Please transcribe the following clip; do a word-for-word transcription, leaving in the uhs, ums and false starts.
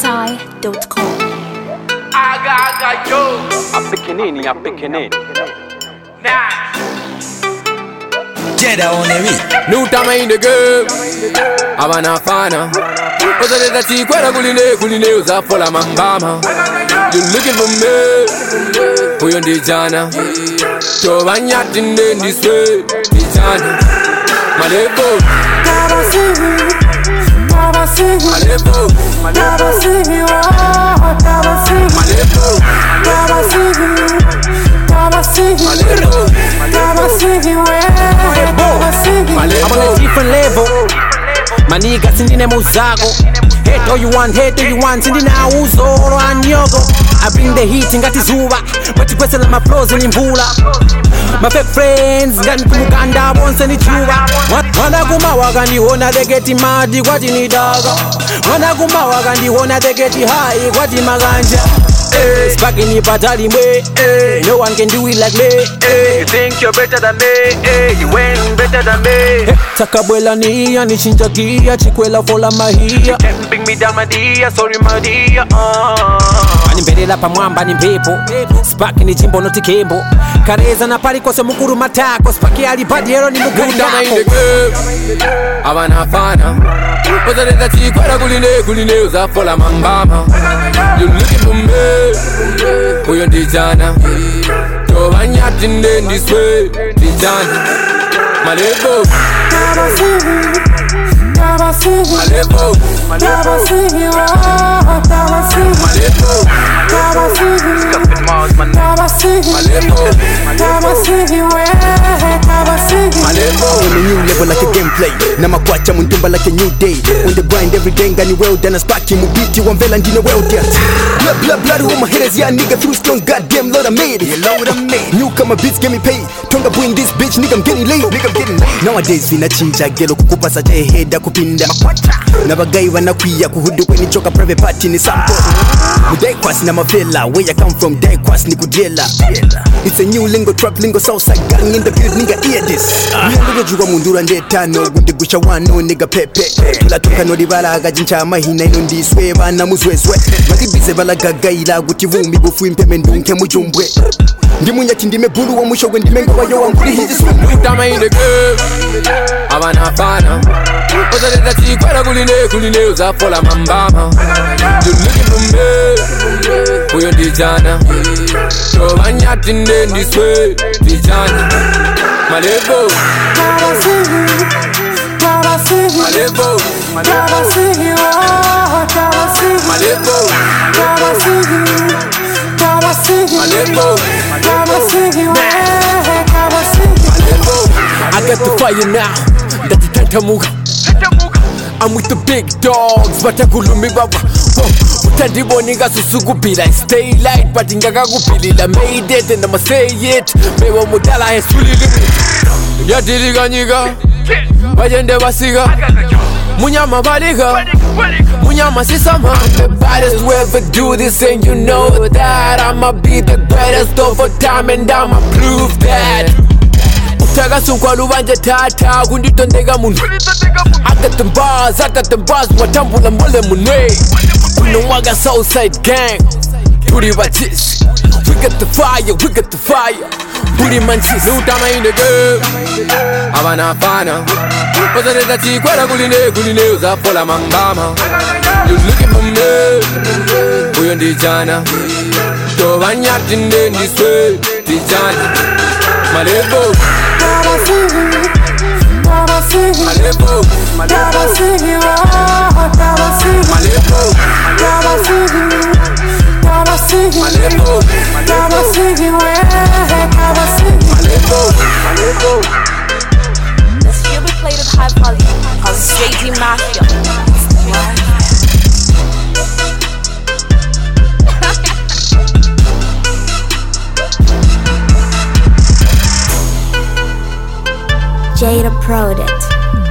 Masai dot com. Aga aga yo, Apekenini, apekenini. nah. Jeda on the beat. New time in the game. Havana fana. Oza de ti kwela kuline kuline uza fola mambama. You looking for me? Who you dijana? To banya tinde ndiswe dijana. Malebo. Malebo. Malebo. I'm on a different level. My nigga sindine muzago. Hate all you want, hate all you want. Sindina uzoro anyogo. I bring the heat ngati zuba. But kwese la my flows ni mvula. My fake friends ngani kumukanda bonse ni chuba. Wana kuma wakandi hona they get mad kwati ni daga. Wana kuma wakandi hona they get high kwati maganja. Eh, Sparking ni batali mwe, eh. No one can do it like me, eh. You think you're better than me, eh? You ain't better than me. Eh, Takabwela niya, nichinja gia, chikwela fola mahia. Can't bring me down, my dear. Sorry, my dear. Uh. Animbelela pa mwamba ni mpepo. Sparking ni jimbo noti kembo. Kareza na pali kose mukuru matako. Sparking alipadiero ni mukuru New time in nako. the game. Havana fana. Oza de ti kwela kuline kuline uza fola mambama. You looking for me? Who you dijana? To banya tinde ndiswe dijana. Malebo. Malebo. Malebo. Scuffing Mars, man. Malebo. Malebo. On a new level like a gameplay. Na makwacha muntumba like a new day. On the grind every day ngani well done. Sparky mubiti wamvela ndine well done. Blood blood blood on my haters, yeah nigga through strong goddamn Lord I made it. Lord I made it. Newcomer beats get me paid. Tonga bring this bitch nigga I'm getting laid. Nigga I'm getting laid. Nowadays vina chinja gelo kukupa saja heda kupinda. Nabagai wanakwiya kuhudu kweni choka private party ni sampo. Mudai kwasi na mavela. Where I come from dai kwasi ni kujela. It's a new lingo trap lingo southside gang in the build nigga hear this. Nigga juga mundura ndetano gundi gusha wano nigga pepe. Tulatoka no dibala agajincha mahina ino ndiswe bana muzwezwe. Magibize bala gagaila guti vumbi bufu impeme ndunke mujumbwe. Ndimunya tindime bulu wa mwisho wendi mengo wa yo wa mbuli hizi swim. New time in the game. Havana fana. Oza de ti kwela kuline kuline uza fola mambama. You looking for me? Who you dijana? To banya tinde ndiswe dijana. Malebo. Malebo. Malebo. Malebo. I got the fire now. Ndati tantamuga. I'm with the big dogs, but I could me baba. Utandibo nigga susugupila. Stay light, but ingaga gupilila. Made it and I'ma say it. Mewa mudala has fully limit. Ya diriga nyiga. Bajende basiga. Munyama baliga. Munyama sisama. The baddest who ever do this, and you know that I'ma be the greatest over time, and I'ma prove that. Utaga sunkwa lubanje tata, kundito ndega munu. I got them bars, I got them bars, watambula mole munwe. Kuno waga Southside gang, booty batis. We got the fire, we got the fire. Booty mantis. New time in the game. Havana fana. Oza de ti kwela kuline kuline uza fola mambama. You looking for me? Who you dijana? To banya tinde ndiswe dijana. Malebo. Malebo. Malebo. Malebo. Malebo. This will be played at high volume called J D Mafia. Jada Product.